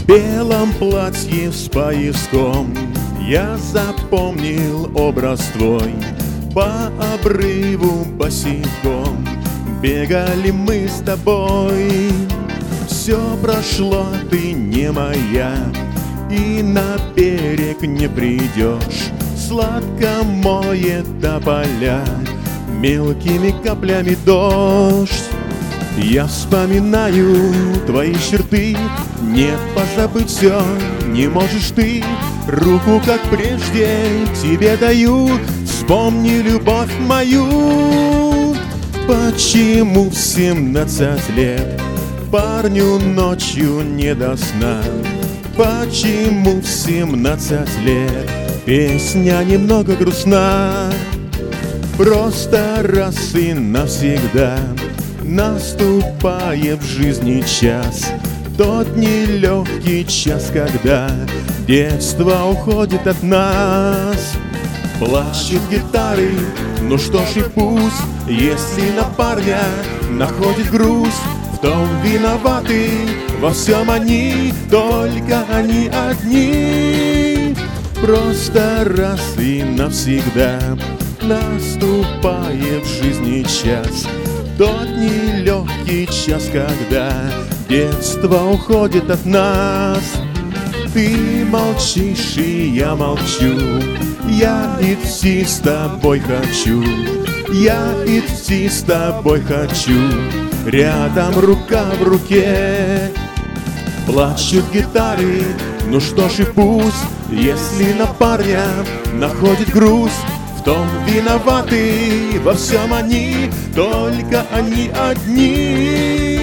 белом платье с пояском я запомнил образ твой. По обрыву босиком бегали мы с тобой. Все прошло, ты не моя, и на берег не придешь. Сладко моет тополя мелкими каплями дождь. Я вспоминаю твои черты, не позабыть все не можешь ты. Руку, как прежде, тебе даю, вспомни любовь мою. Почему в 17 лет парню ночью не до сна? Почему в 17 лет песня немного грустна? Просто раз и навсегда наступает в жизни час, тот нелегкий час, когда детство уходит от нас. Плачут гитары, ну что ж и пусть, если на парня находит грусть, в том виноваты во всем они, только они одни. Просто раз и навсегда наступает в жизни час, тот нелегкий час, когда детство уходит от нас. Ты молчишь, и я молчу, я идти с тобой хочу, я идти с тобой хочу, рядом рука в руке. Плачут гитары, ну что ж и пусть, если на парня находит грусть, в том виноваты во всем они, только они одни.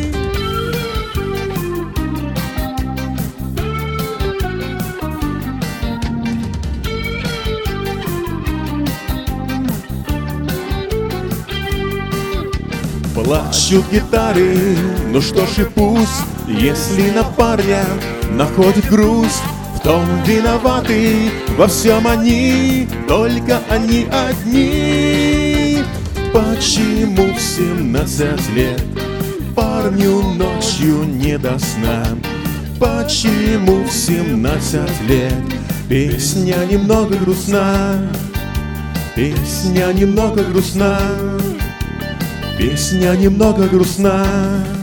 Плачут гитары, ну что ж и пусть, если на парня находит грусть, в том виноваты во всем они, только они одни. Почему в 17 лет парню ночью не до сна? Почему в 17 лет песня немного грустна? Песня немного грустна, песня немного грустна.